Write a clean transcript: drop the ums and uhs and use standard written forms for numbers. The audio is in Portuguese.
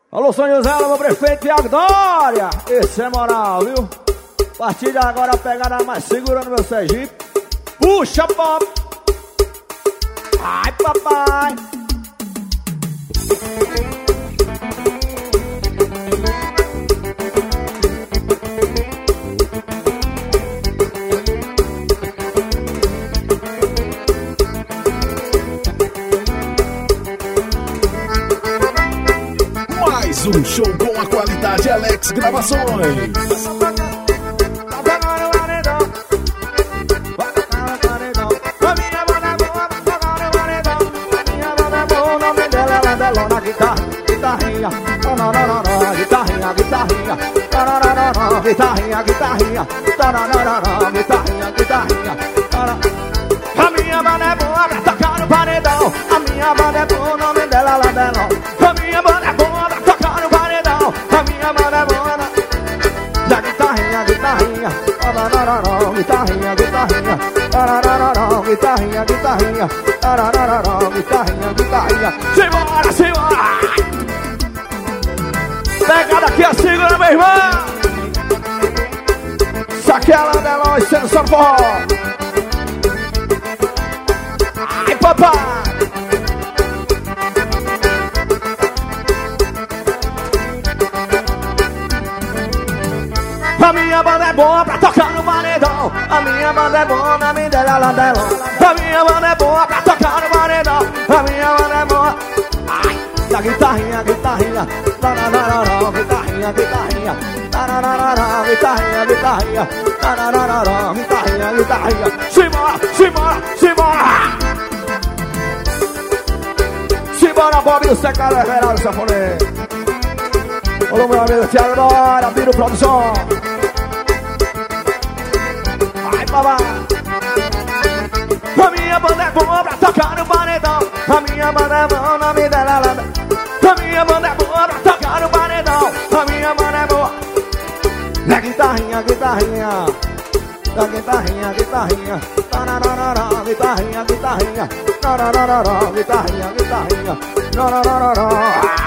Alô, São José, meu prefeito Thiago Dória. Esse é moral, viu? A partir de agora a pegada mais segura no meu Sergipe. Puxa, pop. Ai, papai. Mais um show com a qualidade Alex Gravações. Guitarrinha, guitarrinha, guitarrinha, guitarrinha, guitarrinha, guitarrinha, guitarrinha. A minha banda é boa pra tocar no paredão. A minha banda é boa, o nome dela é Ladelão. A minha banda é boa pra tocar no paredão. A minha banda é boa da guitarrinha, guitarrinha, guitarrinha, guitarrinha, guitarrinha, guitarrinha, guitarrinha, guitarrinha. Simbora, simbora! Pegada aqui, a segura, meu irmão! Isso aqui é a Ladelão e sendo só forró. Ai, papai! A minha banda é boa pra tocar no paredão. A minha banda é boa, na minha dela é Ladelão. A minha banda é boa pra tocar no paredão. A minha banda é boa. Ai, da guitarrinha, guitarrinha, guitarrinha, guitarrinha, guitarrinha, guitarrinha, guitarrinha, guitarrinha. Simbora, simbora, simbora! Simbora, Bob do Secado Everaldo Safonê. Alô, meu amigo Thiago Dória, Biro Produção. Vai, babá. A minha banda é boa pra tocar no paredão. A minha banda é boa, o nome dela é Ladelão. A minha banda é boa pra tocar no paredão. A minha banda é boa da guitarrinha, guitarrinha, da guitarrinha, guitarrinha, guitarrinha, guitarrinha, guitarrinha, guitarrinha,